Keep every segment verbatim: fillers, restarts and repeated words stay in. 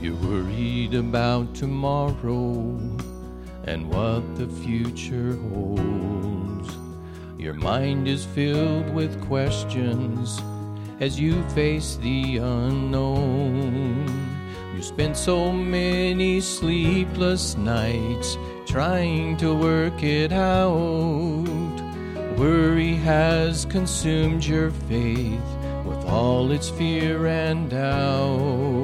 You're worried about tomorrow and what the future holds. Your mind is filled with questions as you face the unknown. You spend so many sleepless nights trying to work it out. Worry has consumed your faith with all its fear and doubt.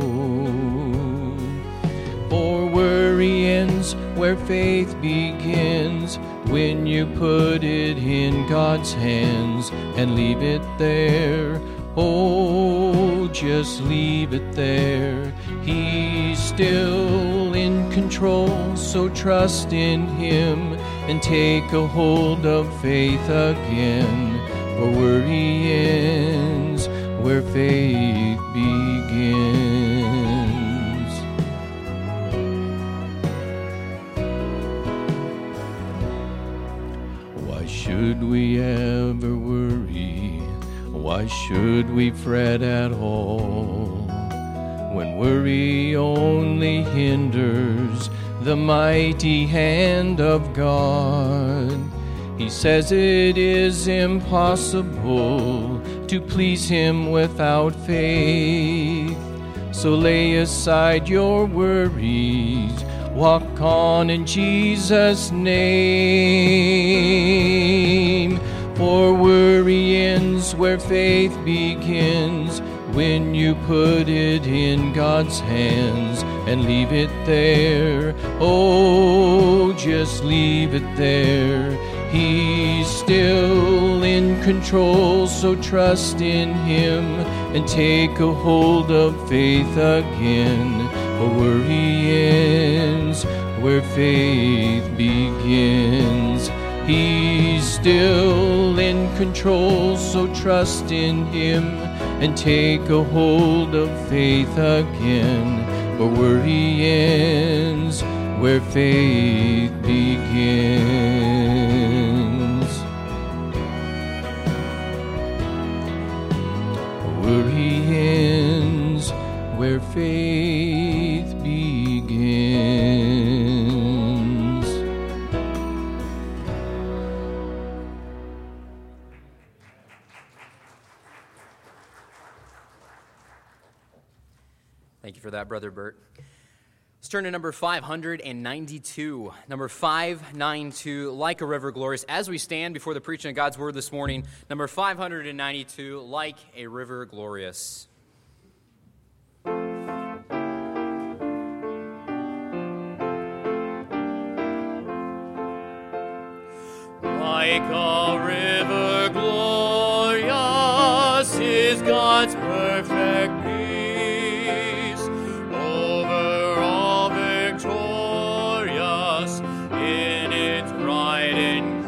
For worry ends where faith begins, when you put it in God's hands and leave it there. Oh, just leave it there. He's still in control, so trust in Him and take a hold of faith again. For worry ends where faith begins. Why should we ever worry? Why should we fret at all, when worry only hinders the mighty hand of God? He says it is impossible to please Him without faith. So lay aside your worries, walk on in Jesus' name. For worry ends where faith begins, when you put it in God's hands and leave it there. Oh, just leave it there. He's still in control, so trust in Him and take a hold of faith again. For worry ends where faith begins. He's still in control, so trust in Him and take a hold of faith again. For worry ends where faith begins. Worry ends where faith begins. Thank you for that, Brother Bert. Let's turn to number five hundred ninety-two. Number five ninety-two, Like a River Glorious. As we stand before the preaching of God's Word this morning, number five hundred ninety-two, Like a River Glorious. Like a river glorious is God's perfect peace, over all victorious in its bright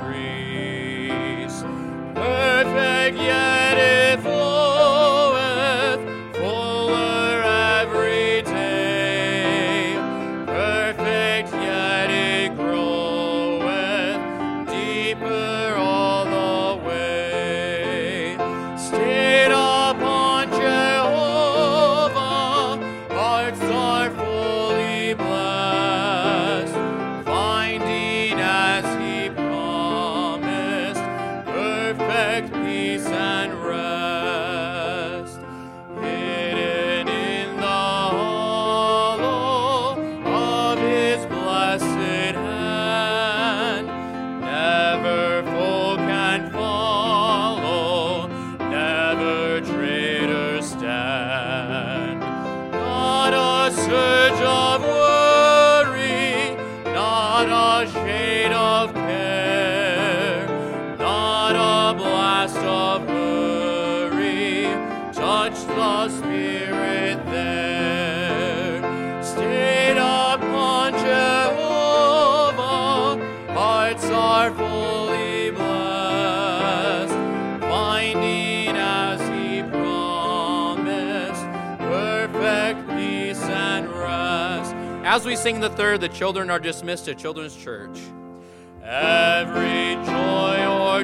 increase. Perfect yet it floweth, fuller every day. Perfect yet it groweth, deeper all the way. Stayed upon Jehovah, hearts are fully blessed, finding as He promised, perfect peace and rest. Hidden in the hollow of His blessed hand, never foe can follow, never traitor stand. Not a surge of worry, not a shade of care, not a blast of hurry, touch the Spirit there. Stayed upon Jehovah, hearts are fully blessed, finding as He promised, perfect peace and rest. As we sing the third, the children are dismissed to Children's Church. Every joy or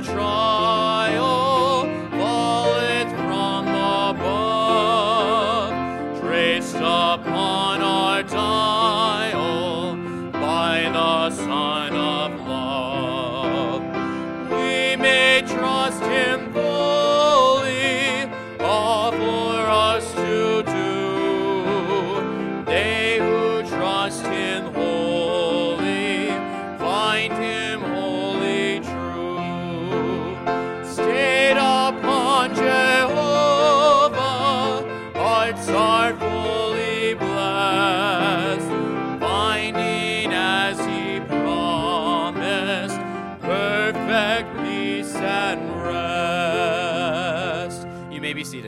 trial falleth from above, traced upon our dial by the Son of Love. We may trust Him fully, all for us to do. They who trust Him wholly find Him wholly true. Stayed upon Jehovah, hearts are fully blessed, finding as He promised perfect peace and rest. You may be seated.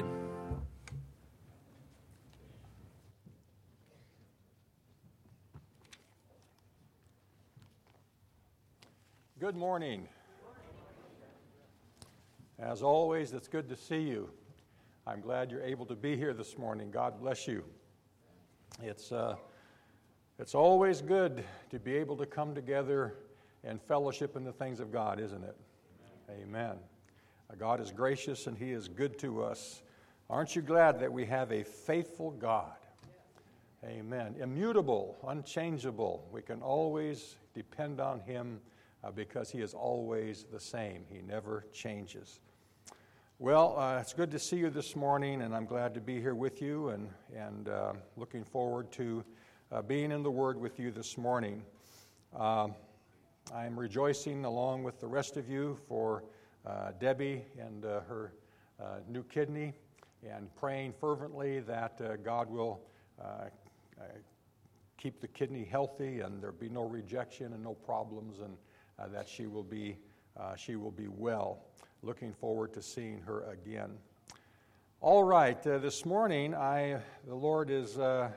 Good morning. As always, it's good to see you. I'm glad you're able to be here this morning. God bless you. It's, uh, it's always good to be able to come together and fellowship in the things of God, isn't it? Amen. Uh, God is gracious and He is good to us. Aren't you glad that we have a faithful God? Amen. Immutable, unchangeable. We can always depend on Him uh, because He is always the same. He never changes. Well, uh, it's good to see you this morning, and I'm glad to be here with you, and, and uh, looking forward to uh, being in the Word with you this morning. Uh, I'm rejoicing along with the rest of you for uh, Debbie and uh, her uh, new kidney, and praying fervently that uh, God will uh, uh, keep the kidney healthy and there be no rejection and no problems, and uh, that she will be uh, she will be well. Looking forward to seeing her again. All right, uh, this morning I the Lord is uh,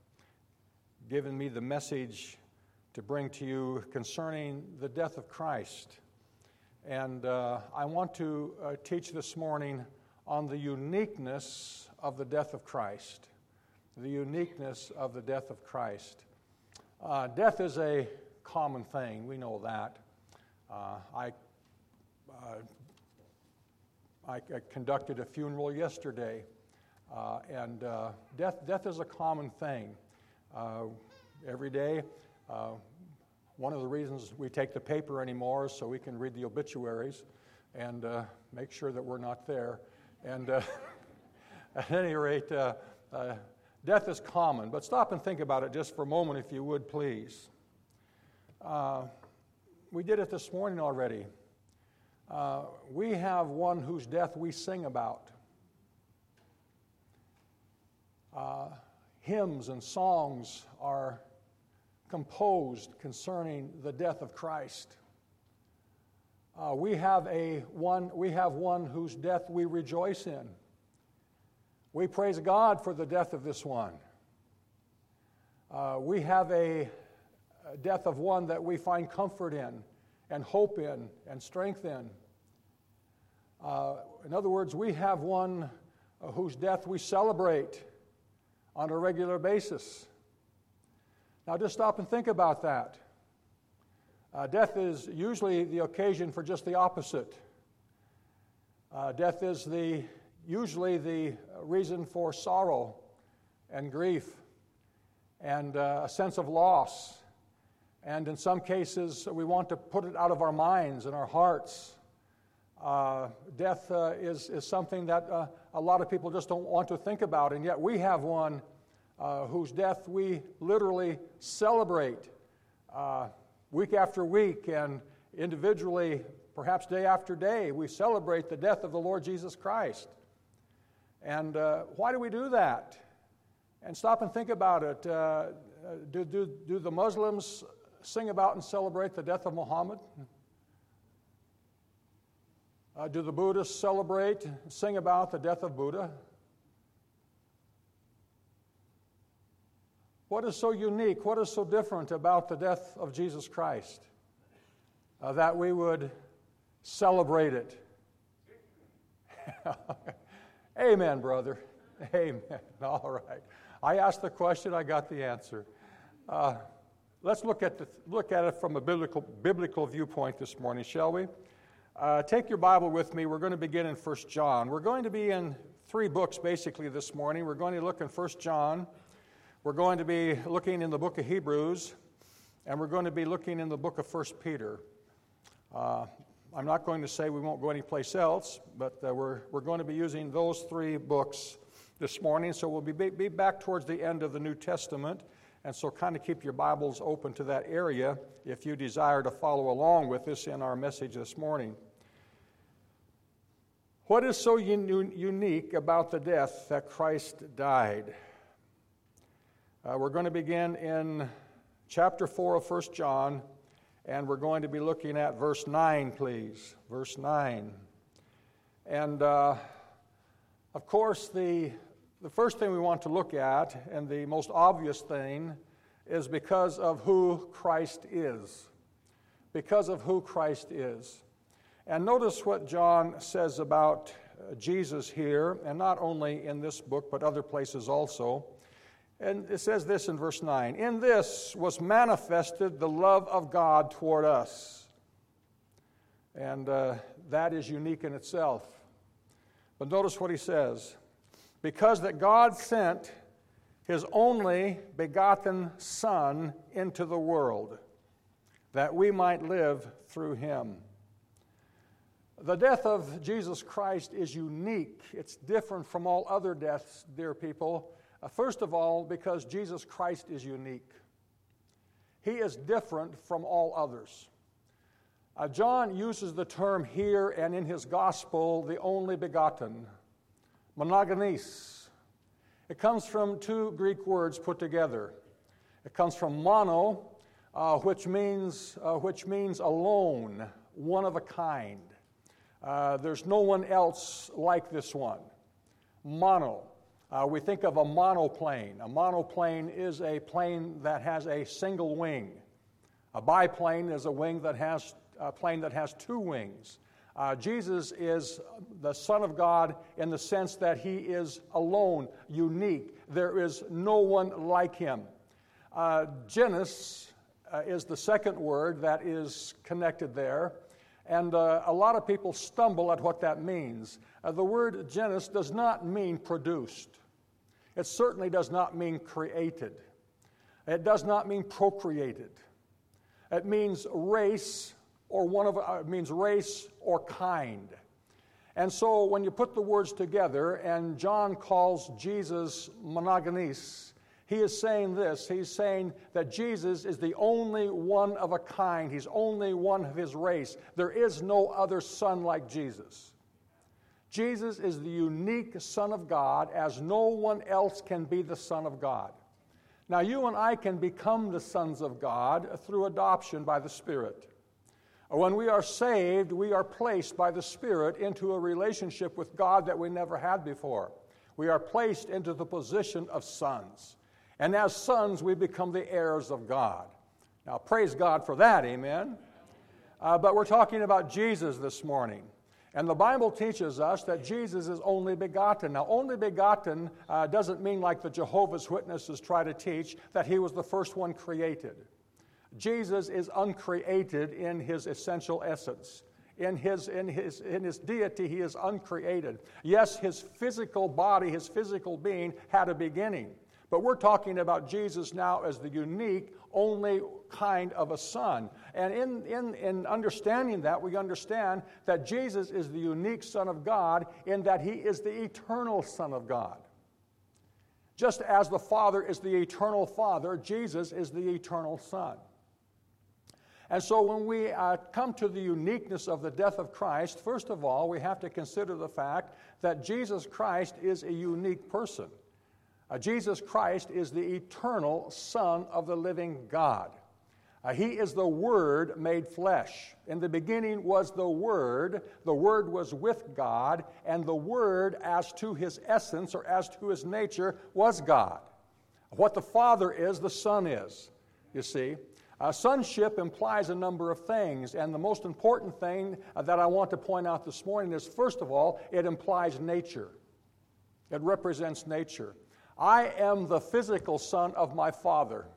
given me the message to bring to you concerning the death of Christ, and uh, I want to uh, teach this morning on the uniqueness of the death of Christ. The uniqueness of the death of Christ. Uh, death is a common thing. We know that. Uh, I, uh, I I conducted a funeral yesterday, uh, and uh, death death is a common thing. Uh, every day, uh, one of the reasons we take the paper anymore is so we can read the obituaries and uh, make sure that we're not there. And uh, at any rate, uh, uh, death is common. But stop and think about it just for a moment, if you would, please. Uh, we did it this morning already. Uh, we have one whose death we sing about. Uh, hymns and songs are composed concerning the death of Christ. Uh, we have a one. We have one whose death we rejoice in. We praise God for the death of this one. Uh, we have a, a death of one that we find comfort in, and hope in, and strength in. Uh, in other words, we have one uh, whose death we celebrate on a regular basis. Now just stop and think about that. Uh, death is usually the occasion for just the opposite. Uh, death is the usually the reason for sorrow and grief and uh, a sense of loss. And in some cases, we want to put it out of our minds and our hearts. Uh, death uh, is, is something that uh, a lot of people just don't want to think about, and yet we have one uh, whose death we literally celebrate uh, week after week, and individually, perhaps day after day, we celebrate the death of the Lord Jesus Christ. And uh, why do we do that? And stop and think about it. Uh, do, do, do the Muslims sing about and celebrate the death of Muhammad? Uh, do the Buddhists celebrate and sing about the death of Buddha? What is so unique, what is so different about the death of Jesus Christ uh, that we would celebrate it? Amen, brother. Amen. All right. I asked the question, I got the answer. Uh, let's look at, the, look at it from a biblical, biblical viewpoint this morning, shall we? Uh, take your Bible with me. We're going to begin in First John. We're going to be in three books basically this morning. We're going to look in First John. We're going to be looking in the book of Hebrews, and we're going to be looking in the book of First Peter. Uh, I'm not going to say we won't go anyplace else, but uh, we're, we're going to be using those three books this morning. So we'll be, be back towards the end of the New Testament, and so kind of keep your Bibles open to that area if you desire to follow along with us in our message this morning. What is so un- unique about the death that Christ died? Uh, we're going to begin in chapter four of First John, and we're going to be looking at verse nine, please. Verse nine. And, uh, of course, the, the first thing we want to look at, and the most obvious thing, is because of who Christ is. Because of who Christ is. And notice what John says about uh, Jesus here, and not only in this book, but other places also. And it says this in verse nine, "In this was manifested the love of God toward us." And uh, that is unique in itself. But notice what he says. "Because that God sent his only begotten Son into the world, that we might live through him." The death of Jesus Christ is unique. It's different from all other deaths, dear people. Uh, first of all, because Jesus Christ is unique. He is different from all others. Uh, John uses the term here and in his gospel, the only begotten, monogenes. It comes from two Greek words put together. It comes from mono, uh, which means uh, which means alone, one of a kind. Uh, there's no one else like this one. Mono. Uh, we think of a monoplane. A monoplane is a plane that has a single wing. A biplane is a wing that has a plane that has two wings. Uh, Jesus is the Son of God in the sense that he is alone, unique. There is no one like him. Uh, genus uh, is the second word that is connected there. And uh, a lot of people stumble at what that means. Uh, the word genus does not mean produced. It certainly does not mean created. It does not mean procreated. It means race or one of uh, it means race or kind. And so when you put the words together, and John calls Jesus monogenes, he is saying this. He's saying that Jesus is the only one of a kind. He's only one of his race. There is no other son like Jesus. Jesus is the unique Son of God, as no one else can be the Son of God. Now, you and I can become the sons of God through adoption by the Spirit. When we are saved, we are placed by the Spirit into a relationship with God that we never had before. We are placed into the position of sons. And as sons, we become the heirs of God. Now, praise God for that, amen? Uh, but we're talking about Jesus this morning. And the Bible teaches us that Jesus is only begotten. Now, only begotten uh, doesn't mean, like the Jehovah's Witnesses try to teach, that he was the first one created. Jesus is uncreated in his essential essence. In his, in his, in his deity, he is uncreated. Yes, his physical body, his physical being had a beginning. But we're talking about Jesus now as the unique, only kind of a son. And in, in, in understanding that, we understand that Jesus is the unique Son of God in that he is the eternal Son of God. Just as the Father is the eternal Father, Jesus is the eternal Son. And so when we uh, come to the uniqueness of the death of Christ, first of all, we have to consider the fact that Jesus Christ is a unique person. Uh, Jesus Christ is the eternal Son of the living God. Uh, he is the Word made flesh. In the beginning was the Word. The Word was with God, and the Word, as to his essence or as to his nature, was God. What the Father is, the Son is, you see. Uh, sonship implies a number of things, and the most important thing uh, that I want to point out this morning is, first of all, it implies nature. It represents nature. I am the physical son of my Father.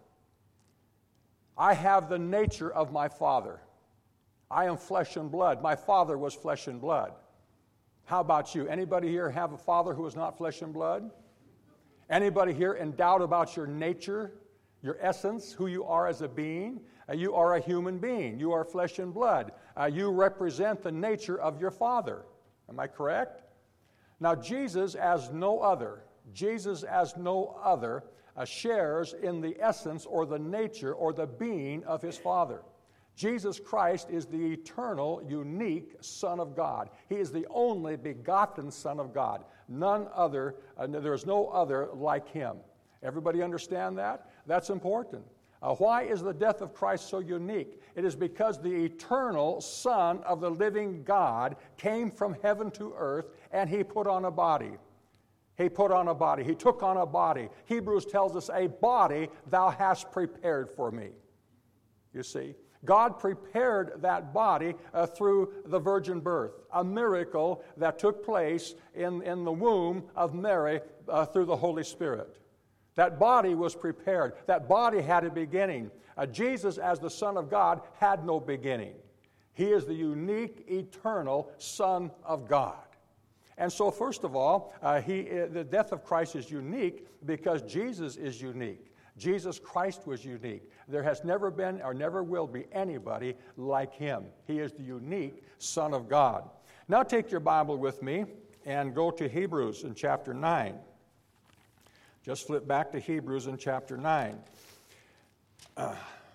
I have the nature of my Father. I am flesh and blood. My Father was flesh and blood. How about you? Anybody here have a father who is not flesh and blood? Anybody here in doubt about your nature, your essence, who you are as a being? Uh, you are a human being. You are flesh and blood. Uh, you represent the nature of your Father. Am I correct? Now, Jesus as no other, Jesus as no other uh, shares in the essence or the nature or the being of his Father. Jesus Christ is the eternal, unique Son of God. He is the only begotten Son of God. None other, uh, there is no other like him. Everybody understand that? That's important. Uh, why is the death of Christ so unique? It is because the eternal Son of the living God came from heaven to earth, and he put on a body. He put on a body. He took on a body. Hebrews tells us, a body thou hast prepared for me. You see? God prepared that body uh, through the virgin birth, a miracle that took place in, in the womb of Mary uh, through the Holy Spirit. That body was prepared. That body had a beginning. Uh, Jesus, as the Son of God, had no beginning. He is the unique, eternal Son of God. And so, first of all, uh, he, uh, the death of Christ is unique because Jesus is unique. Jesus Christ was unique. There has never been or never will be anybody like him. He is the unique Son of God. Now take your Bible with me and go to Hebrews in chapter nine. Just flip back to Hebrews in chapter nine. Uh,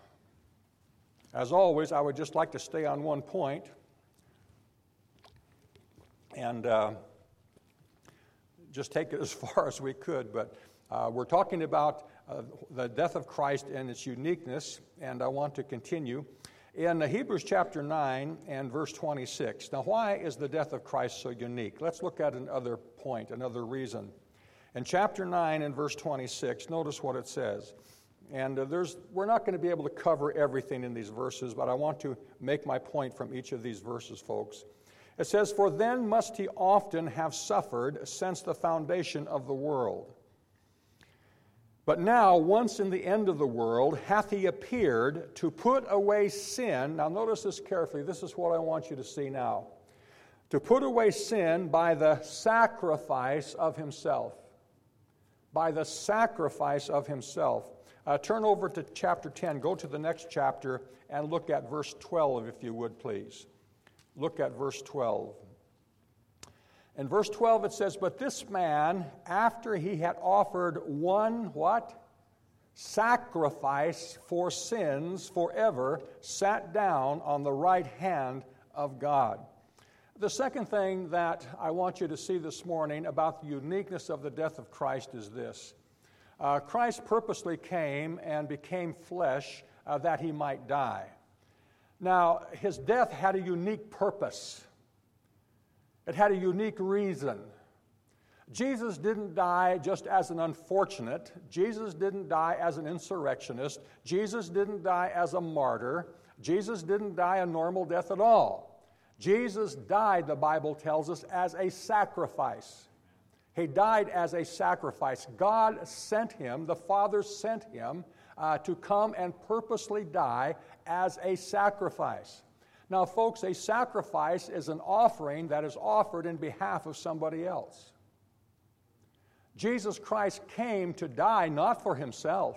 as always, I would just like to stay on one point and uh, just take it as far as we could. But uh, we're talking about Uh, the death of Christ and its uniqueness, and I want to continue. In uh, Hebrews chapter nine and verse twenty-six. Now, why is the death of Christ so unique? Let's look at another point, another reason. In chapter nine and verse twenty-six, notice what it says. And uh, there's, we're not going to be able to cover everything in these verses, but I want to make my point from each of these verses, folks. It says, "For then must he often have suffered since the foundation of the world. But now, once in the end of the world, hath he appeared to put away sin." Now notice this carefully. This is what I want you to see now. "To put away sin by the sacrifice of himself." By the sacrifice of himself. Uh, turn over to chapter ten. Go to the next chapter and look at verse twelve, if you would, please. Look at verse twelve. In verse twelve it says, "But this man, after he had offered one," what? "Sacrifice for sins forever, sat down on the right hand of God." The second thing that I want you to see this morning about the uniqueness of the death of Christ is this. Uh, Christ purposely came and became flesh uh, that he might die. Now, his death had a unique purpose. It had a unique reason. Jesus didn't die just as an unfortunate. Jesus didn't die as an insurrectionist. Jesus didn't die as a martyr. Jesus didn't die a normal death at all. Jesus died, the Bible tells us, as a sacrifice. He died as a sacrifice. God sent him, the Father sent him uh, to come and purposely die as a sacrifice. Now, folks, a sacrifice is an offering that is offered in behalf of somebody else. Jesus Christ came to die not for himself.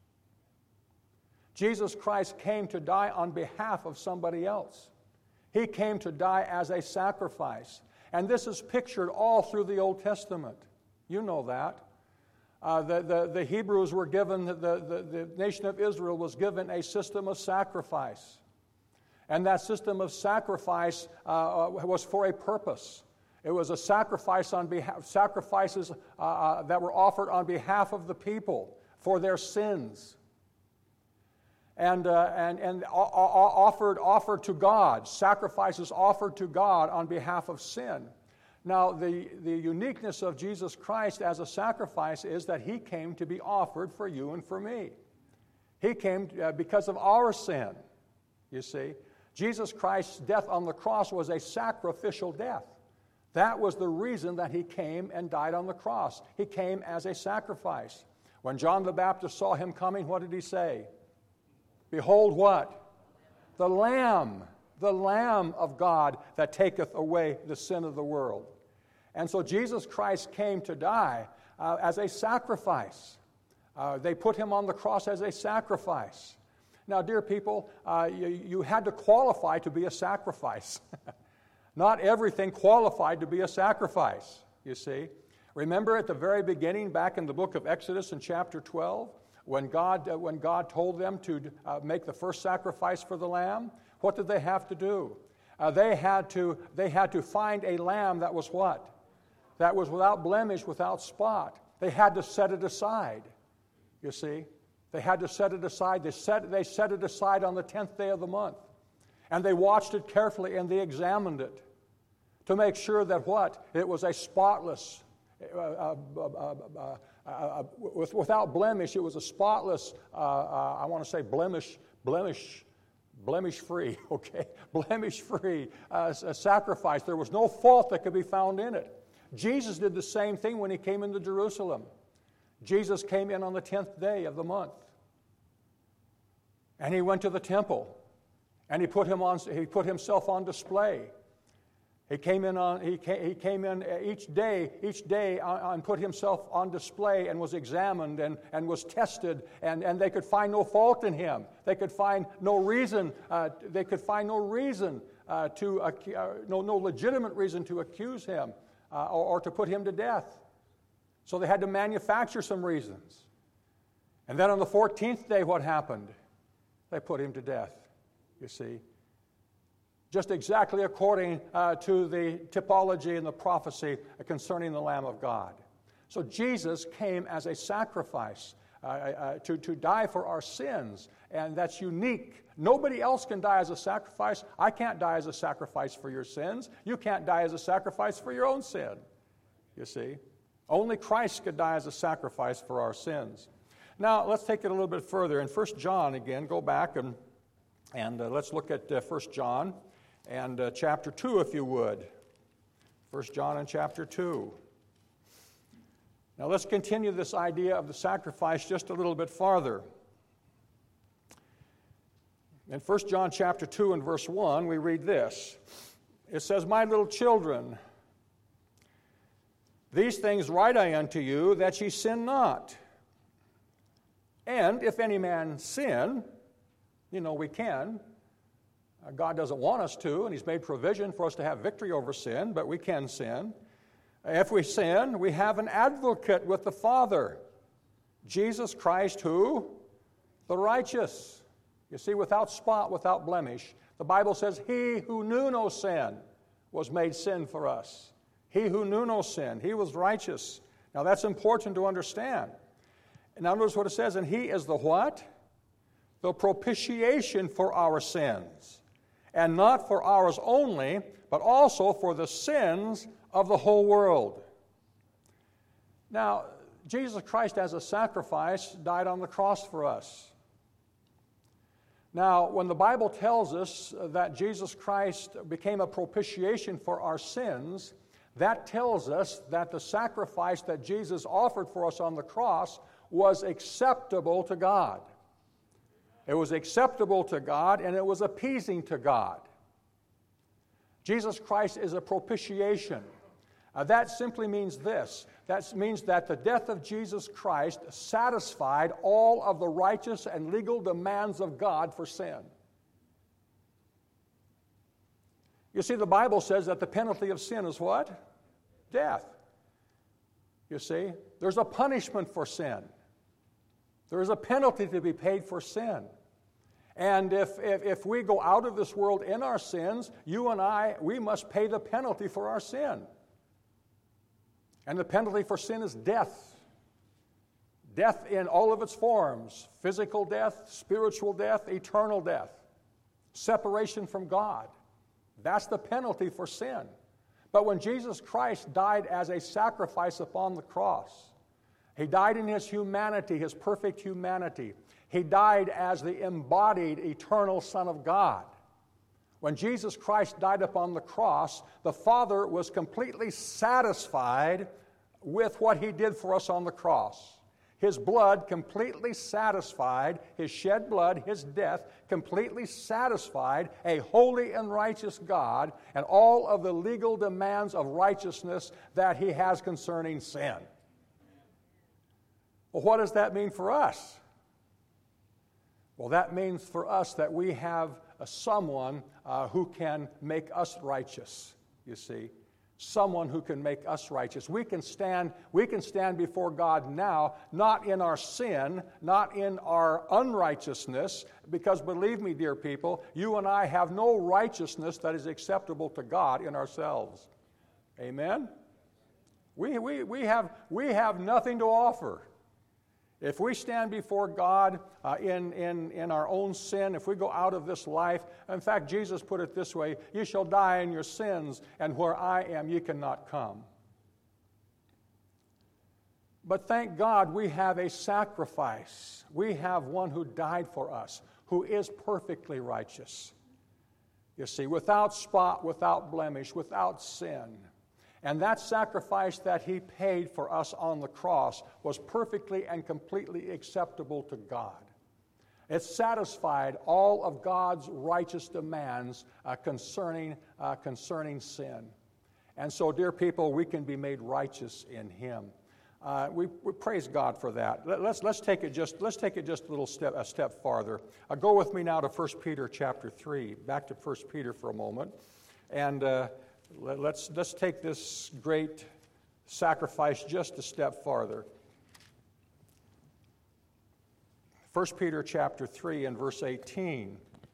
Jesus Christ came to die on behalf of somebody else. He came to die as a sacrifice. And this is pictured all through the Old Testament. You know that. Uh, the, the, the Hebrews were given, the, the, the nation of Israel was given a system of sacrifice. And that system of sacrifice uh, was for a purpose. It was a sacrifice on behalf, sacrifices uh, uh, that were offered on behalf of the people for their sins, and uh, and and offered offered to God, sacrifices offered to God on behalf of sin. Now, the the uniqueness of Jesus Christ as a sacrifice is that he came to be offered for you and for me. He came uh, because of our sin. You see. Jesus Christ's death on the cross was a sacrificial death. That was the reason that he came and died on the cross. He came as a sacrifice. When John the Baptist saw him coming, what did he say? "Behold what? The Lamb, the Lamb of God that taketh away the sin of the world." And so Jesus Christ came to die uh, as a sacrifice. Uh, they put him on the cross as a sacrifice. Now, dear people, uh, you, you had to qualify to be a sacrifice. Not everything qualified to be a sacrifice, you see. Remember at the very beginning, back in the book of Exodus in chapter twelve, when God, uh, when God told them to uh, make the first sacrifice for the lamb, what did they have to do? Uh, they had to, they had to find a lamb that was what? That was without blemish, without spot. They had to set it aside, you see. They had to set it aside. They set, they set it aside on the tenth day of the month. And they watched it carefully and they examined it to make sure that what? It was a spotless, uh, uh, uh, uh, uh, uh, with, without blemish. It was a spotless, uh, uh, I want to say blemish, blemish, blemish-free, okay? Blemish-free uh, sacrifice. There was no fault that could be found in it. Jesus did the same thing when he came into Jerusalem. Jesus came in on the tenth day of the month. And he went to the temple. And he put him on, he put himself on display. He came in on he came, he came in each day, each day and put himself on display and was examined and, and was tested, and, and they could find no fault in him. They could find no reason, uh, they could find no reason uh, to uh, no, no legitimate reason to accuse him uh, or, or to put him to death. So they had to manufacture some reasons. And then on the fourteenth day, what happened? They put him to death, you see. Just exactly according uh, to the typology and the prophecy concerning the Lamb of God. So Jesus came as a sacrifice uh, uh, to, to die for our sins, and that's unique. Nobody else can die as a sacrifice. I can't die as a sacrifice for your sins. You can't die as a sacrifice for your own sin, you see. Only Christ could die as a sacrifice for our sins. Now, let's take it a little bit further. In First John, again, go back and, and uh, let's look at uh, First John and uh, chapter two, if you would. First John and chapter two. Now, let's continue this idea of the sacrifice just a little bit farther. In First John chapter two and verse one, we read this. It says, "My little children, these things write I unto you, that ye sin not. And if any man sin," you know, we can. Uh, God doesn't want us to, and he's made provision for us to have victory over sin, but we can sin. If we sin, we have an advocate with the Father, Jesus Christ, who? The righteous. You see, without spot, without blemish. The Bible says, "He who knew no sin was made sin for us." He who knew no sin, he was righteous. Now that's important to understand. And now notice what it says, and he is the what? The propitiation for our sins. And not for ours only, but also for the sins of the whole world. Now, Jesus Christ as a sacrifice died on the cross for us. Now, when the Bible tells us that Jesus Christ became a propitiation for our sins, that tells us that the sacrifice that Jesus offered for us on the cross was acceptable to God. It was acceptable to God, and it was appeasing to God. Jesus Christ is a propitiation. Uh, that simply means this. That means that the death of Jesus Christ satisfied all of the righteous and legal demands of God for sin. You see, the Bible says that the penalty of sin is what? Death. You see, there's a punishment for sin. There is a penalty to be paid for sin. And if, if, if we go out of this world in our sins, you and I, we must pay the penalty for our sin. And the penalty for sin is death. Death in all of its forms. Physical death, spiritual death, eternal death. Separation from God. That's the penalty for sin. But when Jesus Christ died as a sacrifice upon the cross, he died in his humanity, his perfect humanity. He died as the embodied eternal Son of God. When Jesus Christ died upon the cross, the Father was completely satisfied with what he did for us on the cross. His blood completely satisfied, his shed blood, his death, completely satisfied a holy and righteous God and all of the legal demands of righteousness that he has concerning sin. Well, what does that mean for us? Well, that means for us that we have a someone uh, who can make us righteous, you see. Someone who can make us righteous. We can stand, we can stand before God now, not in our sin, not in our unrighteousness, because believe me, dear people, you and I have no righteousness that is acceptable to God in ourselves. Amen? We, we, we, have, we have nothing to offer. If we stand before God uh, in, in, in our own sin, if we go out of this life, in fact, Jesus put it this way, you shall die in your sins, and where I am, ye cannot come. But thank God we have a sacrifice. We have one who died for us, who is perfectly righteous. You see, without spot, without blemish, without sin. And that sacrifice that he paid for us on the cross was perfectly and completely acceptable to God. It satisfied all of God's righteous demands uh, concerning, uh, concerning sin. And so, dear people, we can be made righteous in him. Uh, we, we praise God for that. Let, let's, let's, take it just, let's take it just a little step, a step farther. Uh, go with me now to First Peter chapter three. Back to First Peter for a moment. And... Uh, Let's, let's take this great sacrifice just a step farther. First Peter chapter three and verse eighteen.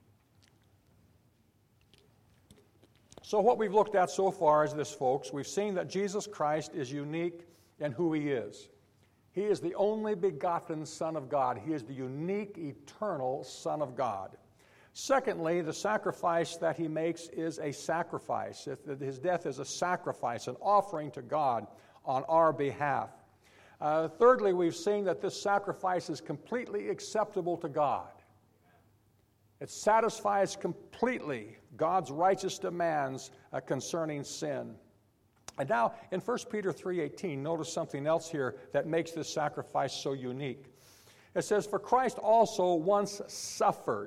So what we've looked at so far is this, folks. We've seen that Jesus Christ is unique in who he is. He is the only begotten Son of God. He is the unique, eternal Son of God. Secondly, the sacrifice that he makes is a sacrifice. His death is a sacrifice, an offering to God on our behalf. Uh, thirdly, we've seen that this sacrifice is completely acceptable to God. It satisfies completely God's righteous demands uh, concerning sin. And now, in First Peter three eighteen, notice something else here that makes this sacrifice so unique. It says, "For Christ also once suffered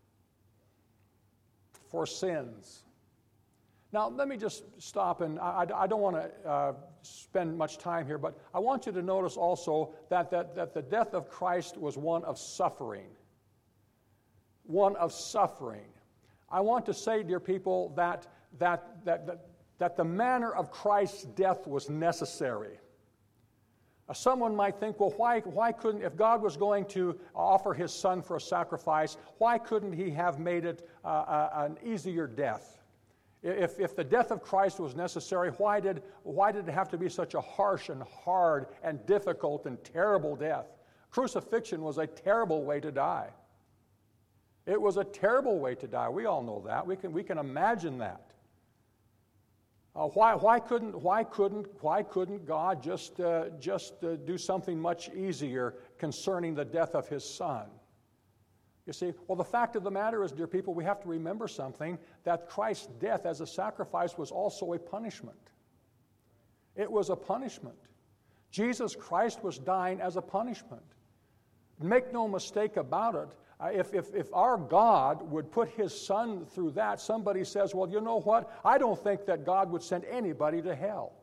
for sins." Now, let me just stop, and I, I don't want to uh, spend much time here, but I want you to notice also that, that, that the death of Christ was one of suffering. One of suffering. I want to say, dear people, that, that, that, that, that the manner of Christ's death was necessary. Uh, someone might think, well, why, why couldn't, if God was going to offer his Son for a sacrifice, why couldn't he have made it uh, uh, an easier death? If, if the death of Christ was necessary, why did, why did it have to be such a harsh and hard and difficult and terrible death? Crucifixion was a terrible way to die. It was a terrible way to die. We all know that. We can, we can imagine that. Uh, why, why couldn't why couldn't why couldn't God just uh, just uh, do something much easier concerning the death of his Son? You see, well, the fact of the matter is, dear people, we have to remember something, that Christ's death as a sacrifice was also a punishment. It was a punishment. Jesus Christ was dying as a punishment. Make no mistake about it. Uh, if, if, if our God would put his Son through that, somebody says, well, you know what? I don't think that God would send anybody to hell.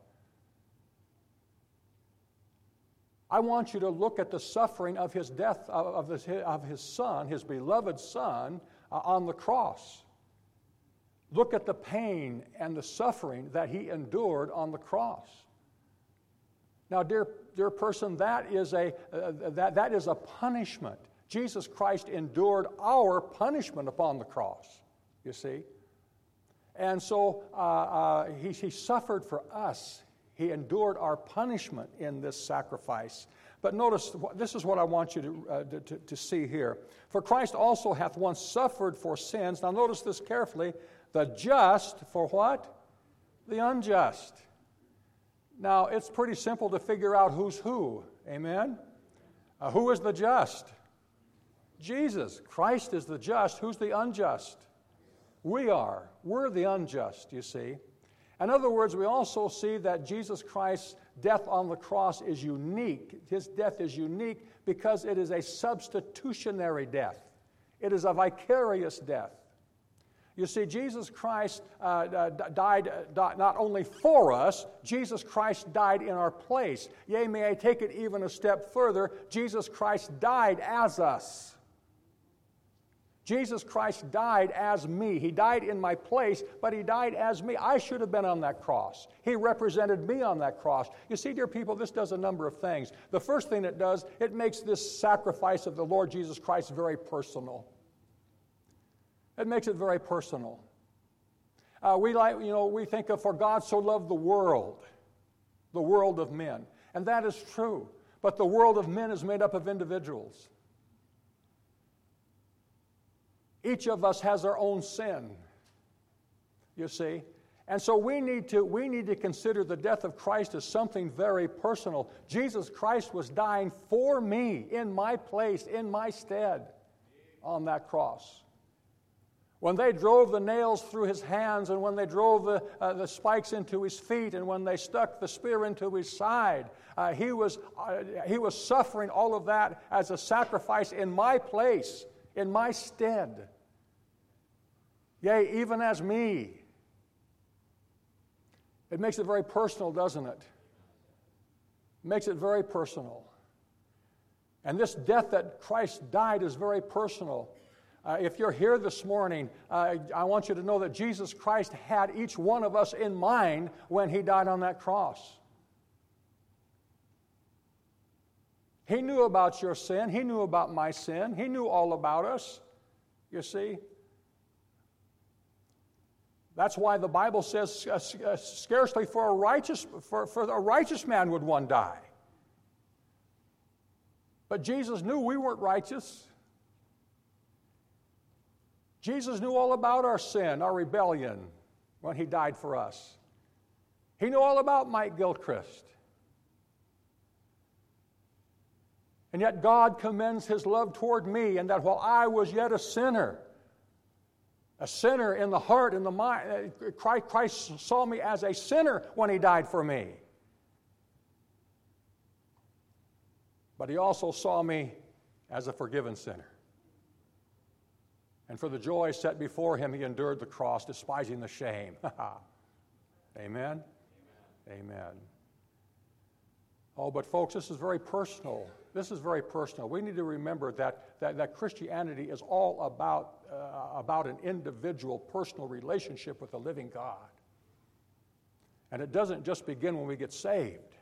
I want you to look at the suffering of his death, of his, of his Son, his beloved Son, uh, on the cross. Look at the pain and the suffering that he endured on the cross. Now, dear, dear person, that is a, uh, that, that is a punishment. Jesus Christ endured our punishment upon the cross, you see. And so uh, uh, he, he suffered for us. He endured our punishment in this sacrifice. But notice, this is what I want you to, uh, to, to see here. For Christ also hath once suffered for sins. Now notice this carefully. The just for what? The unjust. Now, it's pretty simple to figure out who's who. Amen? Uh, who is the just? Jesus. Christ is the just. Who's the unjust? We are. We're the unjust, you see. In other words, we also see that Jesus Christ's death on the cross is unique. His death is unique because it is a substitutionary death. It is a vicarious death. You see, Jesus Christ uh, uh, died uh, not only for us, Jesus Christ died in our place. Yea, may I take it even a step further, Jesus Christ died as us. Jesus Christ died as me. He died in my place, but He died as me. I should have been on that cross. He represented me on that cross. You see, dear people, this does a number of things. The first thing it does, it makes this sacrifice of the Lord Jesus Christ very personal. It makes it very personal. Uh, we like, you know, we think of, for God so loved the world, the world of men. And that is true. But the world of men is made up of individuals. Each of us has our own sin, you see. And so we need to, we need to consider the death of Christ as something very personal. Jesus Christ was dying for me, in my place, in my stead, on that cross. When they drove the nails through His hands, and when they drove the, uh, the spikes into His feet, and when they stuck the spear into His side, uh, he, was, uh, he was suffering all of that as a sacrifice in my place, in my stead. Yea, even as me. It makes it very personal, doesn't it? It makes it very personal. And this death that Christ died is very personal. Uh, if you're here this morning, uh, I want you to know that Jesus Christ had each one of us in mind when He died on that cross. He knew about your sin. He knew about my sin. He knew all about us, you see. That's why the Bible says uh, uh, scarcely for a righteous for, for a righteous man would one die. But Jesus knew we weren't righteous. Jesus knew all about our sin, our rebellion, when He died for us. He knew all about Mike Gilchrist. And yet God commends His love toward me, and that while I was yet a sinner, a sinner in the heart, in the mind, Christ saw me as a sinner when He died for me. But He also saw me as a forgiven sinner. And for the joy set before Him, He endured the cross, despising the shame. Amen? Amen? Amen. Oh, but folks, this is very personal. This is very personal. We need to remember that, that, that Christianity is all about, uh, about an individual, personal relationship with the living God. And it doesn't just begin when we get saved.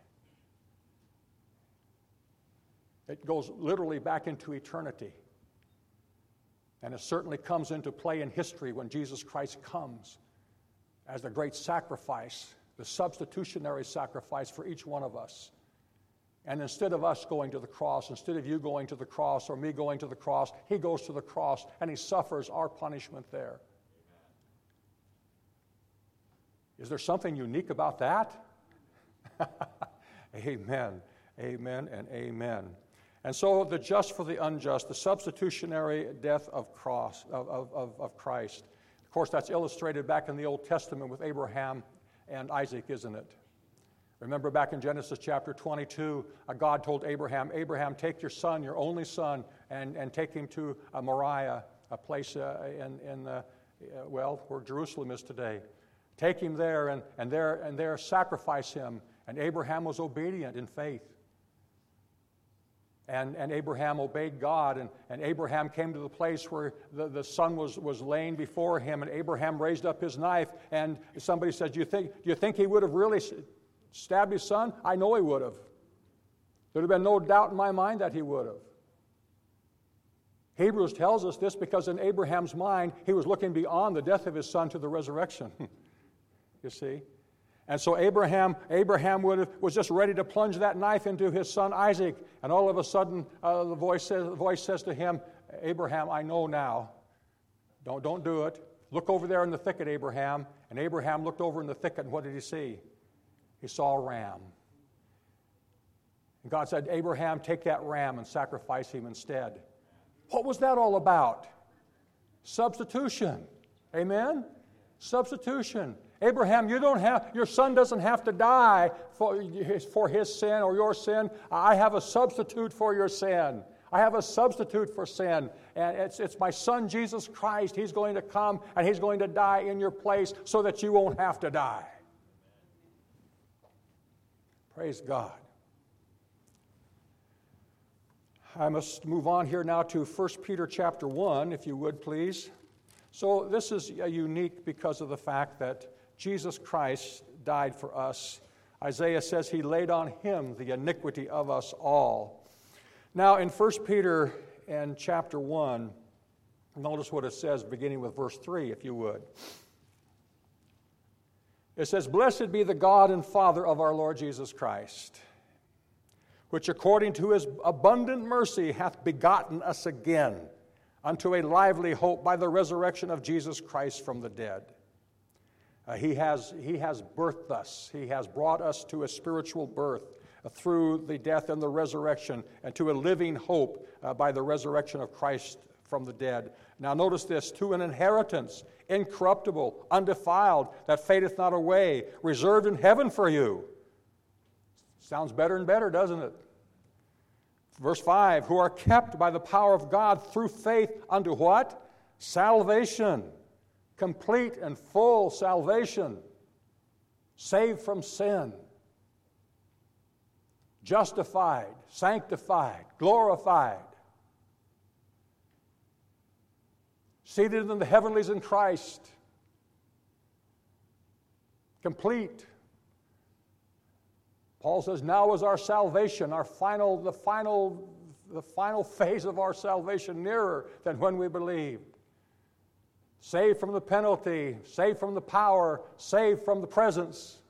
It goes literally back into eternity. And it certainly comes into play in history when Jesus Christ comes as the great sacrifice, the substitutionary sacrifice for each one of us. And instead of us going to the cross, instead of you going to the cross or me going to the cross, He goes to the cross and He suffers our punishment there. Is there something unique about that? Amen, amen, and amen. And so the just for the unjust, the substitutionary death of cross of, of, of Christ. Of course, that's illustrated back in the Old Testament with Abraham and Isaac, isn't it? Remember back in Genesis chapter twenty-two, uh, God told Abraham, Abraham, take your son, your only son, and, and take him to uh, Moriah, a place uh, in, in uh, well, where Jerusalem is today. Take him there and, and there and there sacrifice him. And Abraham was obedient in faith. And, and Abraham obeyed God, and, and Abraham came to the place where the, the son was, was laying before him, and Abraham raised up his knife, and somebody said, do you think, do you think he would have really stabbed his son? I know he would have. There would have been no doubt in my mind that he would have. Hebrews tells us this because in Abraham's mind, he was looking beyond the death of his son to the resurrection. You see? And so Abraham, Abraham would have, was just ready to plunge that knife into his son Isaac, and all of a sudden uh, the voice says, the voice says to him, Abraham, I know now. Don't, don't do it. Look over there in the thicket, Abraham. And Abraham looked over in the thicket, and what did he see? He saw a ram. And God said, Abraham, take that ram and sacrifice him instead. What was that all about? Substitution. Amen? Substitution. Abraham, you don't have, your son doesn't have to die for his, for his sin or your sin. I have a substitute for your sin. I have a substitute for sin, and it's, it's my Son, Jesus Christ. He's going to come, and He's going to die in your place so that you won't have to die. Praise God. I must move on here now to First Peter chapter one, if you would, please. So this is unique because of the fact that Jesus Christ died for us. Isaiah says He laid on Him the iniquity of us all. Now, in First Peter and chapter one, notice what it says, beginning with verse three, if you would. It says, "Blessed be the God and Father of our Lord Jesus Christ, which according to His abundant mercy hath begotten us again unto a lively hope by the resurrection of Jesus Christ from the dead." Uh, he has, he has birthed us. He has brought us to a spiritual birth through the death and the resurrection, and to a living hope uh, by the resurrection of Christ from the dead. Now notice this, to an inheritance, incorruptible, undefiled, that fadeth not away, reserved in heaven for you. Sounds better and better, doesn't it? Verse five, who are kept by the power of God through faith unto what? Salvation. Complete and full salvation. Saved from sin. Justified, sanctified, glorified, seated in the heavenlies in Christ, complete. Paul says, now is our salvation, our final, the final, the final phase of our salvation nearer than when we believed. Saved from the penalty, saved from the power, saved from the presence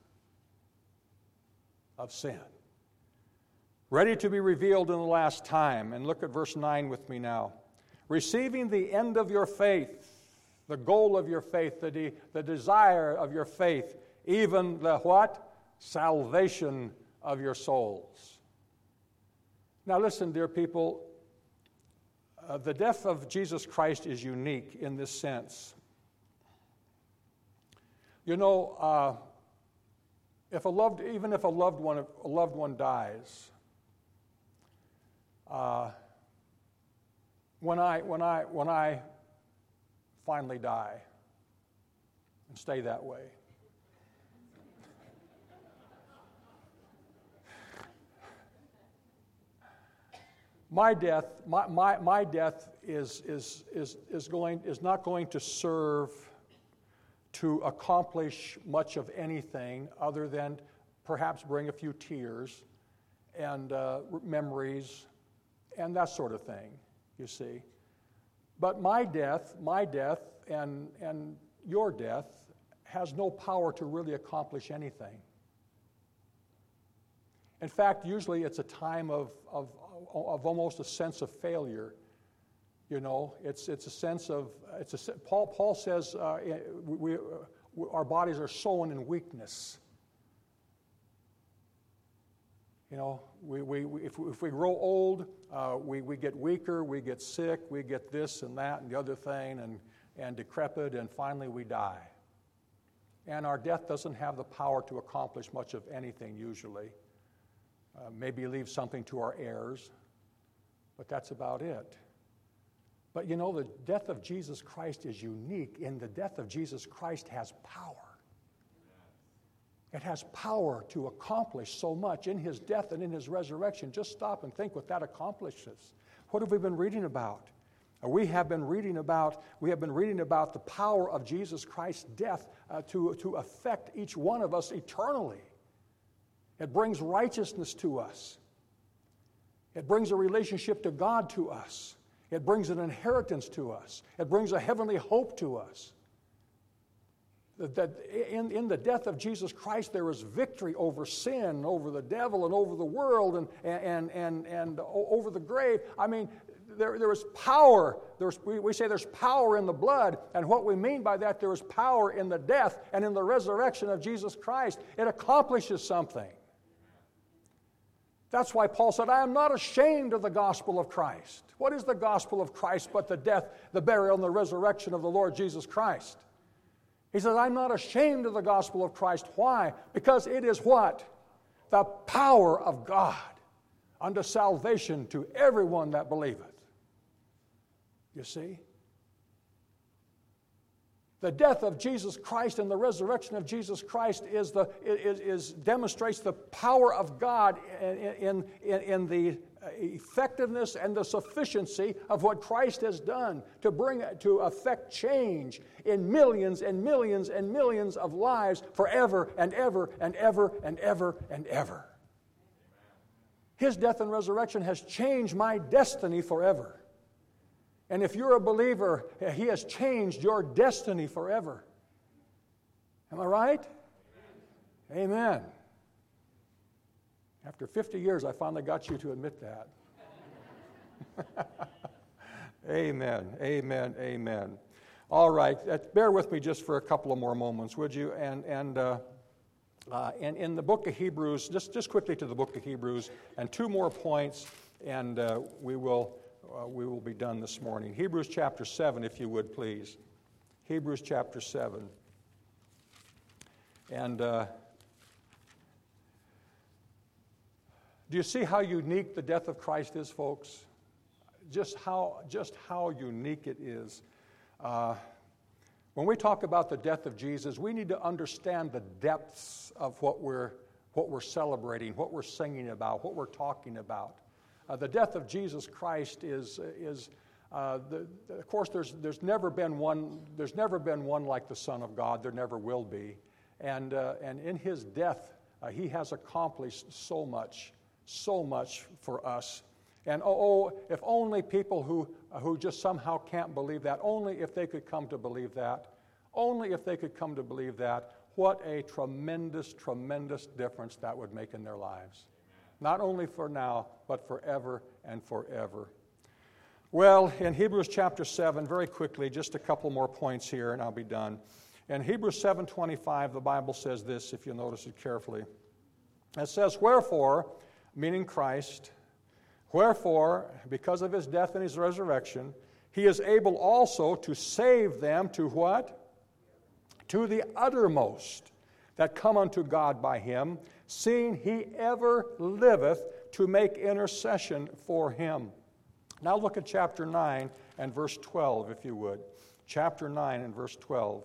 of sin. Ready to be revealed in the last time. And look at verse nine with me now. Receiving the end of your faith, the goal of your faith, the, de- the desire of your faith, even the what? Salvation of your souls. Now listen, dear people, uh, the death of Jesus Christ is unique in this sense. You know, uh, if a loved, even if a loved one, a loved one dies, Uh, when I when I when I finally die and stay that way, my death my, my, my death is is is is going is not going to serve to accomplish much of anything other than perhaps bring a few tears and uh, memories and that sort of thing, you see. But my death, my death and, and your death has no power to really accomplish anything. In fact, usually it's a time of, of, of almost a sense of failure. You know, it's, it's a sense of, it's a, Paul, Paul says uh, we, we, our bodies are sown in weakness. You know, we, we, we, if, if we grow old, uh, we, we get weaker, we get sick, we get this and that and the other thing, and, and decrepit, and finally we die. And our death doesn't have the power to accomplish much of anything usually. Uh, maybe leave something to our heirs, but that's about it. But you know, the death of Jesus Christ is unique. In the death of Jesus Christ has power. It has power to accomplish so much in His death and in His resurrection. Just stop and think what that accomplishes. What have we been reading about? We have been reading about, we have been reading about the power of Jesus Christ's death uh, to, to affect each one of us eternally. It brings righteousness to us. It brings a relationship to God to us. It brings an inheritance to us. It brings a heavenly hope to us. That in, in the death of Jesus Christ, there is victory over sin, over the devil, and over the world, and, and, and, and over the grave. I mean, there, there is power. There's, we, we say there's power in the blood, and what we mean by that, there is power in the death and in the resurrection of Jesus Christ. It accomplishes something. That's why Paul said, I am not ashamed of the gospel of Christ. What is the gospel of Christ but the death, the burial, and the resurrection of the Lord Jesus Christ? He says, I'm not ashamed of the gospel of Christ. Why? Because it is what? The power of God unto salvation to everyone that believeth. You see? The death of Jesus Christ and the resurrection of Jesus Christ is the, is, is demonstrates the power of God in, in, in the effectiveness and the sufficiency of what Christ has done to bring, to affect change in millions and millions and millions of lives forever and ever and ever and ever and ever. His death and resurrection has changed my destiny forever. And if you're a believer, He has changed your destiny forever. Am I right? Amen. Amen. After fifty years, I finally got you to admit that. Amen. Amen. Amen. All right. Bear with me just for a couple of more moments, would you? And and uh, uh, and in the book of Hebrews, just just quickly to the book of Hebrews, and two more points, and uh, we will. Uh, we will be done this morning. Hebrews chapter seven, if you would, please. Hebrews chapter seven. And uh, do you see how unique the death of Christ is, folks? Just how, just how unique it is. Uh, when we talk about the death of Jesus, we need to understand the depths of what we're, what we're celebrating, what we're singing about, what we're talking about. Uh, the death of Jesus Christ is is uh, the, the, of course there's there's never been one there's never been one like the Son of God. There never will be, and uh, and in His death uh, He has accomplished so much, so much for us. And oh, oh if only people who uh, who just somehow can't believe that, only if they could come to believe that, only if they could come to believe that, what a tremendous, tremendous difference that would make in their lives. Not only for now, but forever and forever. Well, in Hebrews chapter seven, very quickly, just a couple more points here, and I'll be done. In Hebrews seven twenty-five, the Bible says this, if you notice it carefully. It says, wherefore, meaning Christ, wherefore, because of His death and His resurrection, He is able also to save them to what? To the uttermost that come unto God by Him, seeing He ever liveth to make intercession for him. Now look at chapter nine and verse twelve, if you would. Chapter nine and verse twelve.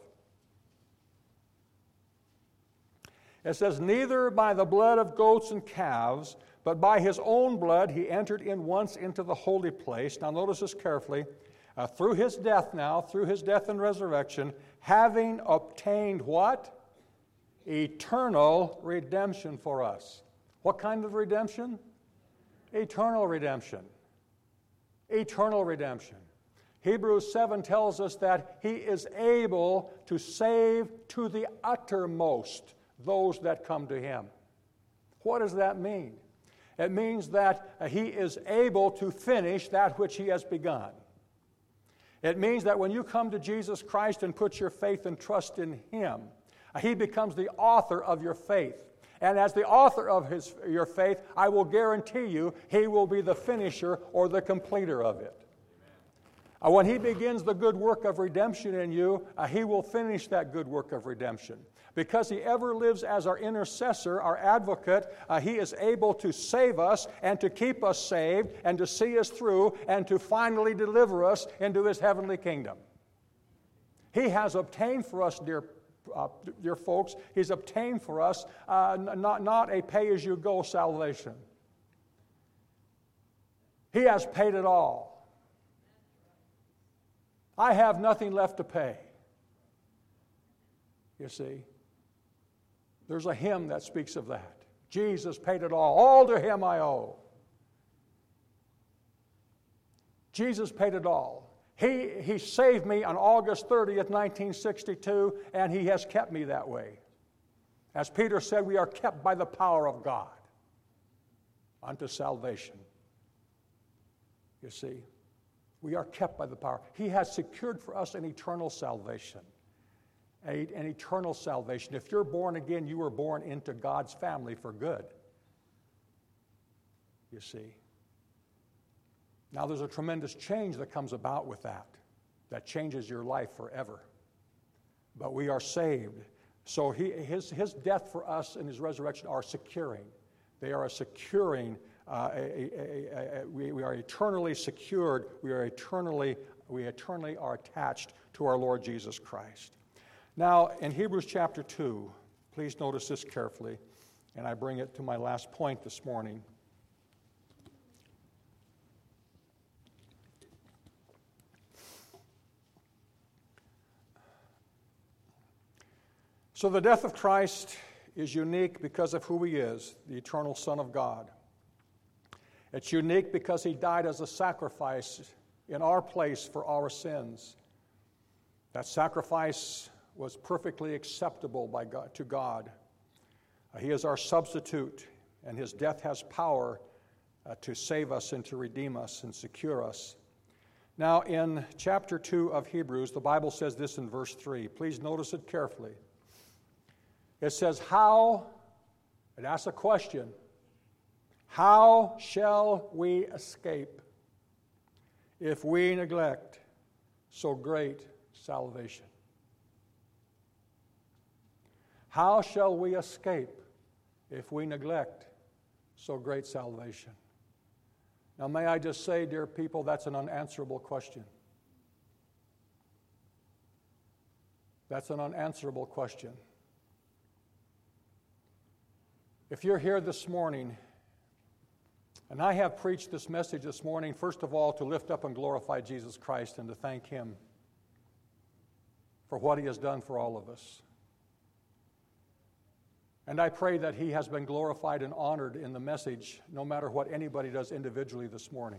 It says, neither by the blood of goats and calves, but by His own blood He entered in once into the holy place. Now notice this carefully. Uh, through His death now, through His death and resurrection, having obtained what? Eternal redemption for us. What kind of redemption? Eternal redemption. Eternal redemption. Hebrews seven tells us that He is able to save to the uttermost those that come to Him. What does that mean? It means that He is able to finish that which He has begun. It means that when you come to Jesus Christ and put your faith and trust in Him, He becomes the author of your faith. And as the author of his, your faith, I will guarantee you, He will be the finisher or the completer of it. Uh, when He begins the good work of redemption in you, uh, He will finish that good work of redemption. Because He ever lives as our intercessor, our advocate, uh, He is able to save us and to keep us saved and to see us through and to finally deliver us into His heavenly kingdom. He has obtained for us, dear Uh, dear folks, He's obtained for us uh, not, not a pay-as-you-go salvation. He has paid it all. I have nothing left to pay. You see, there's a hymn that speaks of that. Jesus paid it all. All to Him I owe. Jesus paid it all. He, he saved me on August thirtieth, nineteen sixty-two, and He has kept me that way. As Peter said, we are kept by the power of God unto salvation. You see, we are kept by the power. He has secured for us an eternal salvation. A, an eternal salvation. If you're born again, you were born into God's family for good. You see. Now, there's a tremendous change that comes about with that, that changes your life forever. But we are saved. So he, his, his death for us and His resurrection are securing. They are a securing uh, a, a, a, a, we, we are eternally secured. We are eternally, we eternally are attached to our Lord Jesus Christ. Now, in Hebrews chapter two, please notice this carefully, and I bring it to my last point this morning. So the death of Christ is unique because of who he is, the eternal Son of God. It's unique because he died as a sacrifice in our place for our sins. That sacrifice was perfectly acceptable by God, to God. Uh, he is our substitute, and his death has power uh, to save us and to redeem us and secure us. Now, in chapter two of Hebrews, the Bible says this in verse three. Please notice it carefully. It says, how, it asks a question, how shall we escape if we neglect so great salvation? How shall we escape if we neglect so great salvation? Now, may I just say, dear people, that's an unanswerable question. That's an unanswerable question. If you're here this morning, and I have preached this message this morning, first of all, to lift up and glorify Jesus Christ and to thank him for what he has done for all of us. And I pray that he has been glorified and honored in the message, no matter what anybody does individually this morning.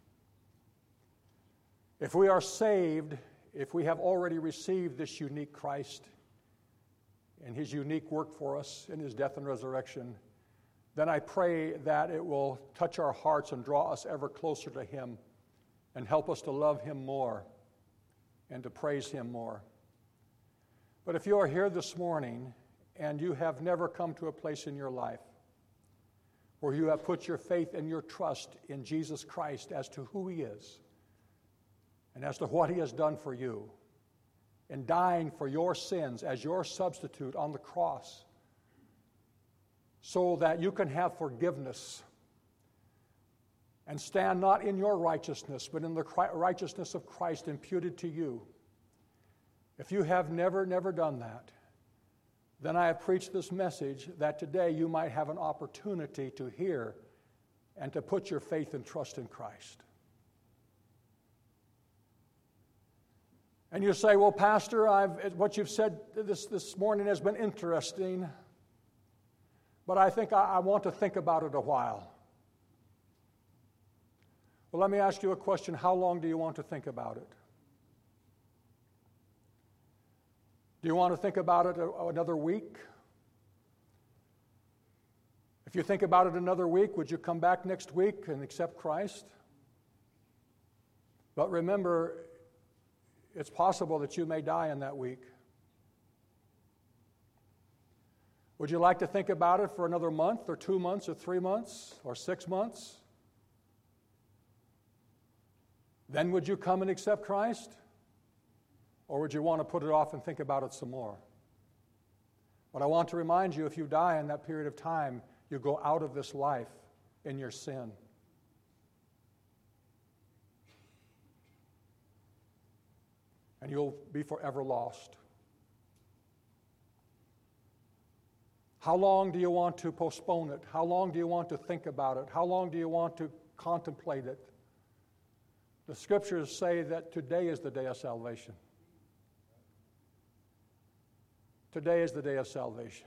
If we are saved, if we have already received this unique Christ and his unique work for us in his death and resurrection, then I pray that it will touch our hearts and draw us ever closer to him and help us to love him more and to praise him more. But if you are here this morning and you have never come to a place in your life where you have put your faith and your trust in Jesus Christ as to who he is and as to what he has done for you, in dying for your sins as your substitute on the cross, so that you can have forgiveness and stand not in your righteousness, but in the righteousness of Christ imputed to you. If you have never, never done that, then I have preached this message that today you might have an opportunity to hear and to put your faith and trust in Christ. And you say, well, Pastor, I've, what you've said this, this morning has been interesting, but I think I, I want to think about it a while. Well, let me ask you a question. How long do you want to think about it? Do you want to think about it a, another week? If you think about it another week, would you come back next week and accept Christ? But remember, it's possible that you may die in that week. Would you like to think about it for another month or two months or three months or six months? Then would you come and accept Christ? Or would you want to put it off and think about it some more? But I want to remind you, if you die in that period of time, you go out of this life in your sin. And you'll be forever lost. How long do you want to postpone it? How long do you want to think about it? How long do you want to contemplate it? The scriptures say that today is the day of salvation. Today is the day of salvation.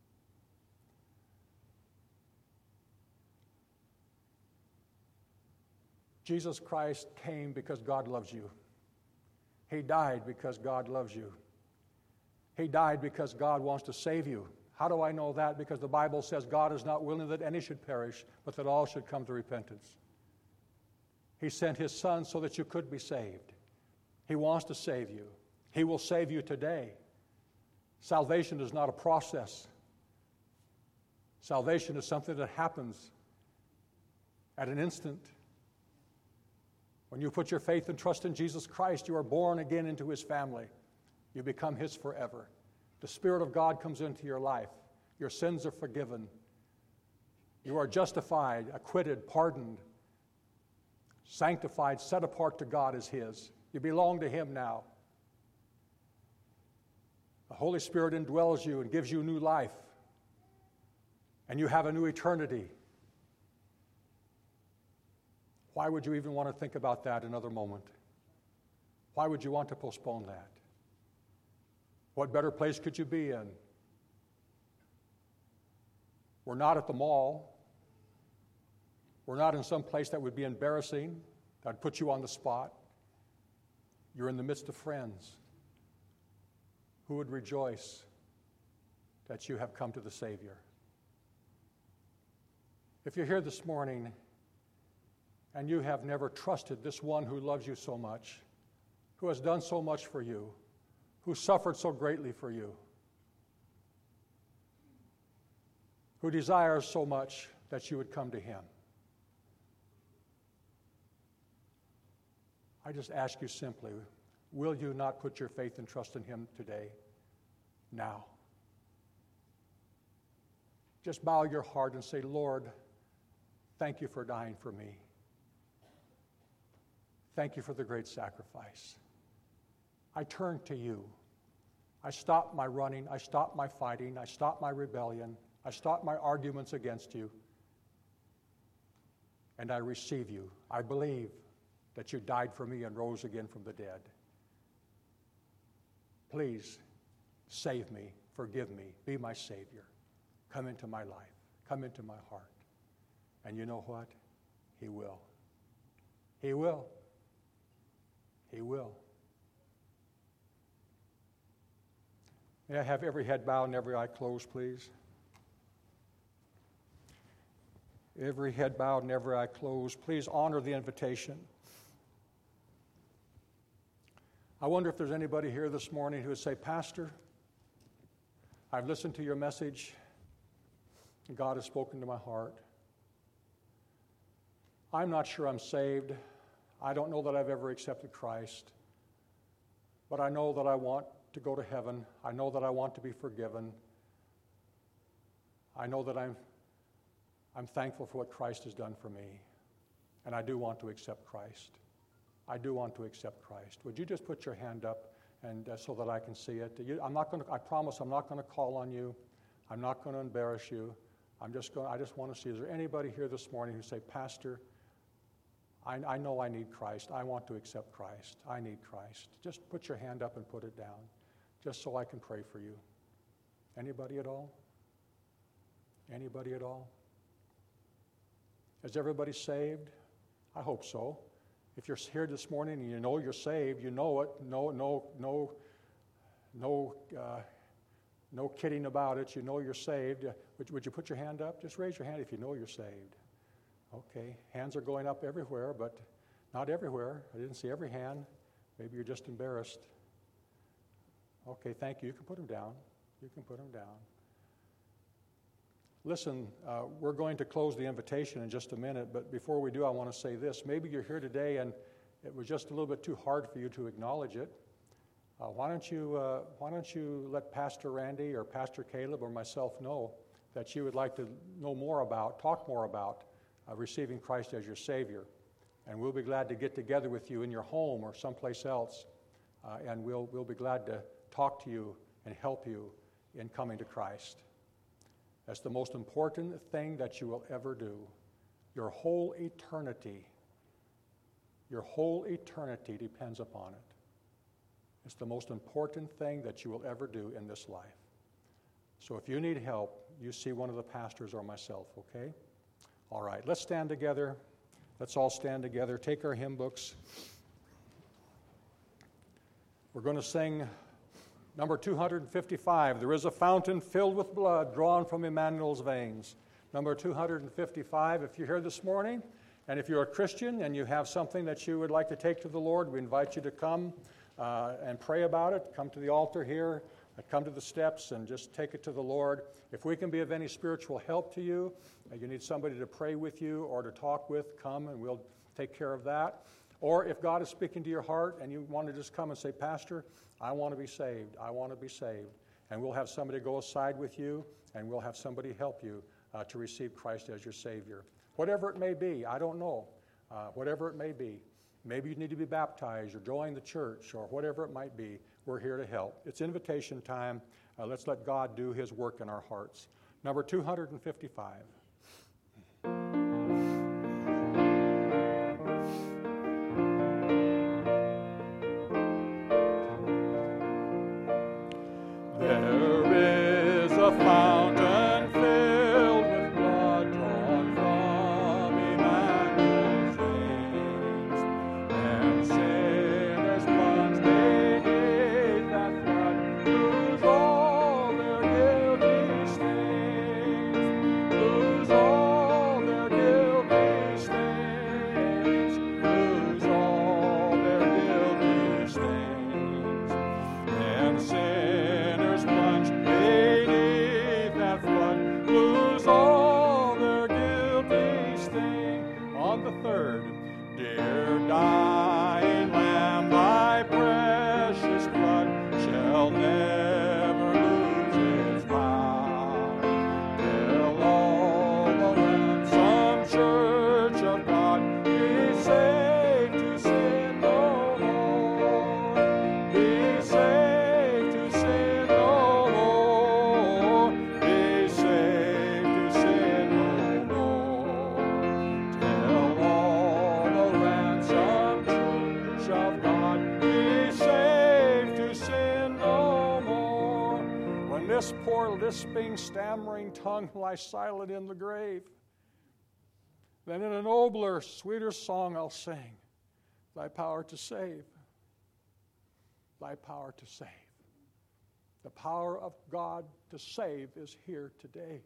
Jesus Christ came because God loves you. He died because God loves you. He died because God wants to save you. How do I know that? Because the Bible says God is not willing that any should perish, but that all should come to repentance. He sent his Son so that you could be saved. He wants to save you. He will save you today. Salvation is not a process. Salvation is something that happens at an instant. When you put your faith and trust in Jesus Christ, you are born again into his family. You become his forever. The Spirit of God comes into your life. Your sins are forgiven. You are justified, acquitted, pardoned, sanctified, set apart to God as His. You belong to Him now. The Holy Spirit indwells you and gives you new life. And you have a new eternity. Why would you even want to think about that another moment? Why would you want to postpone that? What better place could you be in? We're not at the mall. We're not in some place that would be embarrassing, that would put you on the spot. You're in the midst of friends who would rejoice that you have come to the Savior. If you're here this morning and you have never trusted this one who loves you so much, who has done so much for you, who suffered so greatly for you, who desires so much that you would come to Him, I just ask you simply, will you not put your faith and trust in Him today, now? Just bow your heart and say, Lord, thank you for dying for me. Thank you for the great sacrifice. I turn to you. I stop my running. I stop my fighting. I stop my rebellion. I stop my arguments against you. And I receive you. I believe that you died for me and rose again from the dead. Please save me, forgive me, be my Savior. Come into my life, come into my heart. And you know what? He will. He will. He will. May I have every head bowed and every eye closed, please? Every head bowed and every eye closed. Please honor the invitation. I wonder if there's anybody here this morning who would say, Pastor, I've listened to your message, and God has spoken to my heart. I'm not sure I'm saved. I don't know that I've ever accepted Christ. But I know that I want to go to heaven. I know that I want to be forgiven. I know that I'm, I'm thankful for what Christ has done for me. And I do want to accept Christ. I do want to accept Christ. Would you just put your hand up and uh, so that I can see it? You, I'm not going to, I promise I'm not going to call on you. I'm not going to embarrass you. I'm just going, I just want to see, is there anybody here this morning who say, Pastor, I, I know I need Christ. I want to accept Christ. I need Christ. Just put your hand up and put it down, just so I can pray for you. Anybody at all? Anybody at all? Is everybody saved? I hope so. If you're here this morning and you know you're saved, you know it. No, no, no, no, uh, no kidding about it. You know you're saved. Uh, would, would you put your hand up? Just raise your hand if you know you're saved. Okay, hands are going up everywhere, but not everywhere. I didn't see every hand. Maybe you're just embarrassed. Okay, thank you. You can put them down. You can put them down. Listen, uh, we're going to close the invitation in just a minute, but before we do, I want to say this. Maybe you're here today and it was just a little bit too hard for you to acknowledge it. Uh, why don't you uh, why don't you let Pastor Randy or Pastor Caleb or myself know that you would like to know more about, talk more about uh, receiving Christ as your Savior. And we'll be glad to get together with you in your home or someplace else, uh, and we'll, we'll be glad to talk to you and help you in coming to Christ. That's the most important thing that you will ever do. Your whole eternity, your whole eternity depends upon it. It's the most important thing that you will ever do in this life. So if you need help, you see one of the pastors or myself, okay? All right, let's stand together. Let's all stand together. Take our hymn books. We're going to sing number two hundred fifty-five, There is a Fountain Filled with Blood Drawn from Emmanuel's Veins. Number two hundred fifty-five, if you're here this morning, and if you're a Christian and you have something that you would like to take to the Lord, we invite you to come uh, and pray about it. Come to the altar here, come to the steps, and just take it to the Lord. If we can be of any spiritual help to you, uh, you need somebody to pray with you or to talk with, come and we'll take care of that. Or if God is speaking to your heart and you want to just come and say, Pastor, I want to be saved. I want to be saved. And we'll have somebody go aside with you, and we'll have somebody help you uh, to receive Christ as your Savior. Whatever it may be, I don't know, uh, whatever it may be. Maybe you need to be baptized or join the church or whatever it might be. We're here to help. It's invitation time. Uh, let's let God do His work in our hearts. Number two hundred fifty-five. There is a fountain filled with blood drawn from Emmanuel's veins, and sinners plunged beneath that flood lose all their guilty stains, lose all their guilty stains, lose all their guilty stains, and sinners plunged beneath that flood lose all their guilty stain. On the third, dear dying Lamb, thy precious blood shall never lose its power. Till all the ransomed church of God be saved to sin no more, be saved to sin no more, be saved to sin no more. Till all the ransomed church of God be saved to sin no more. When this poor lisping, stammering tongue lies silent in the grave, then in a nobler, sweeter song I'll sing, thy power to save, thy power to save. The power of God to save is here today.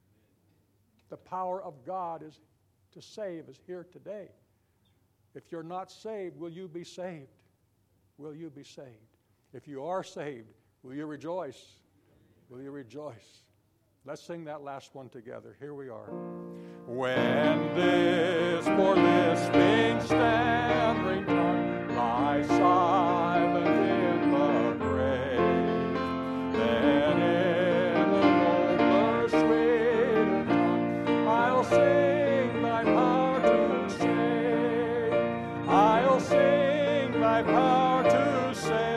The power of God is to save is here today. If you're not saved, will you be saved? Will you be saved? If you are saved, will you rejoice? Will you rejoice? Let's sing that last one together. Here we are. When this poor lisping, stammering tongue lies silent in the grave, then in the nobler, sweeter tongue I'll sing thy power to save. I'll sing thy power to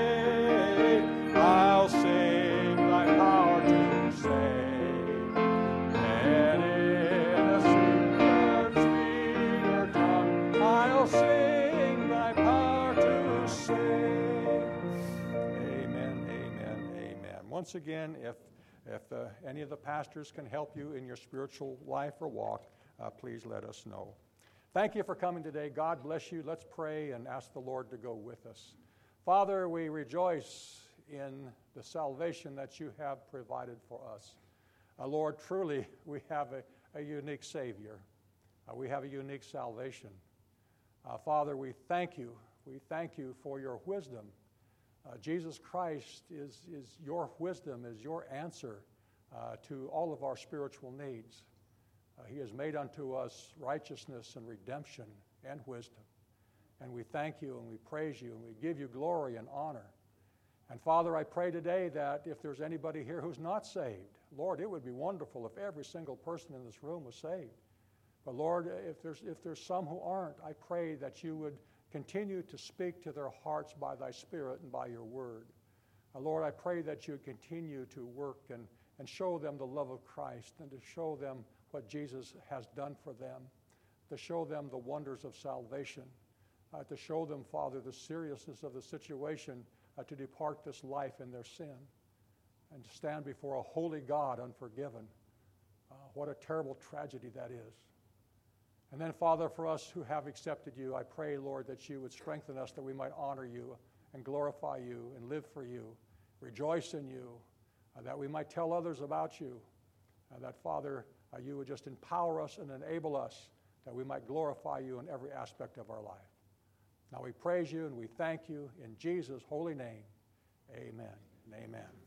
save. I'll sing thy power to save. And in a sweeter, sweeter tongue I'll sing thy power to save. Amen, amen, amen. Once again, if if uh, any of the pastors can help you in your spiritual life or walk, uh, please let us know. Thank you for coming today. God bless you. Let's pray and ask the Lord to go with us. Father, we rejoice in the salvation that you have provided for us. Uh, Lord, truly, we have a, a unique Savior. Uh, we have a unique salvation. Uh, Father, we thank you. We thank you for your wisdom. Uh, Jesus Christ is, is your wisdom, is your answer uh, to all of our spiritual needs. Uh, he has made unto us righteousness and redemption and wisdom. And we thank you and we praise you and we give you glory and honor. And Father, I pray today that if there's anybody here who's not saved, Lord, it would be wonderful if every single person in this room was saved. But Lord, if there's, if there's some who aren't, I pray that you would continue to speak to their hearts by thy Spirit and by your word. Uh, Lord, I pray that you would continue to work and, and show them the love of Christ and to show them what Jesus has done for them, to show them the wonders of salvation, uh, to show them, Father, the seriousness of the situation uh, to depart this life in their sin and to stand before a holy God unforgiven. Uh, what a terrible tragedy that is. And then, Father, for us who have accepted you, I pray, Lord, that you would strengthen us that we might honor you and glorify you and live for you, rejoice in you, uh, that we might tell others about you, uh, that, Father, uh, you would just empower us and enable us that we might glorify you in every aspect of our life. Now we praise you and we thank you in Jesus' holy name. Amen and amen.